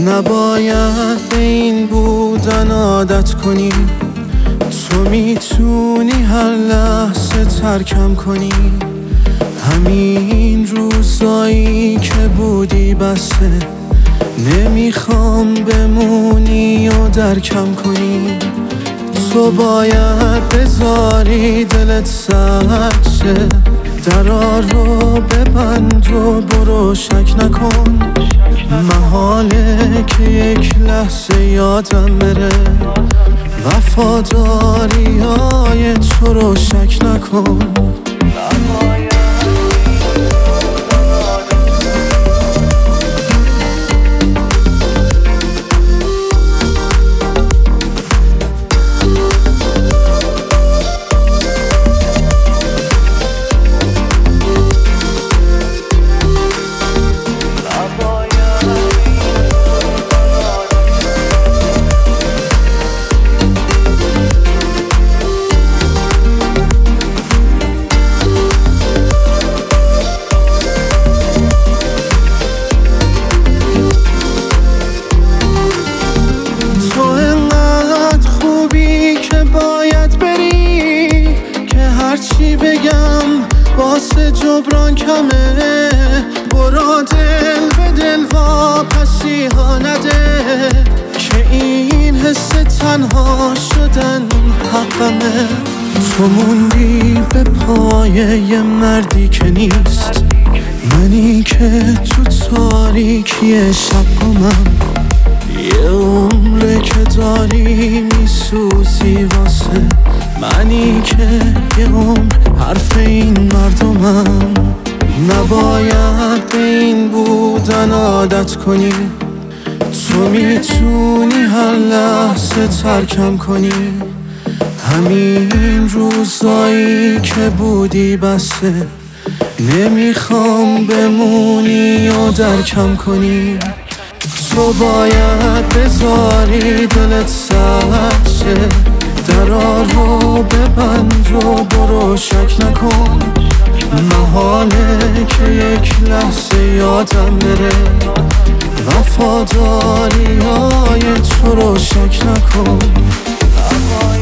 نباید به این بودن عادت کنی. تو میتونی هر لحظه ترکم کنی. همین روزایی که بودی بسه، نمیخوام بمونی و درکم کنی. تو باید بذاری دلت سرد شه، درا رو ببند و برو شک نکن. محاله که یک لحظه یادم بره، وفاداری های تو رو شک نکن. هرچی بگم واسه جبران کمه، برو دل به دل واپسی ها نده، که این حس تنها شدن حقمه. تو موندی به پای یه مردی که نیست، منی که تو تاریکی شب گمم. یه عمره که داری میسوزی واسه منی که یه عمر حرف این مردمم. نباید به این بودن عادت کنی. تو میتونی هر لحظه ترکم کنی. همین روزایی که بودی بسه، نمیخوام بمونی و درکم کنی. تو باید بذاری دلت سرد شه، درا رو ببند و برو شک نکن. محاله که یک لحظه یادم بره، وفاداری های تو رو شک نکن.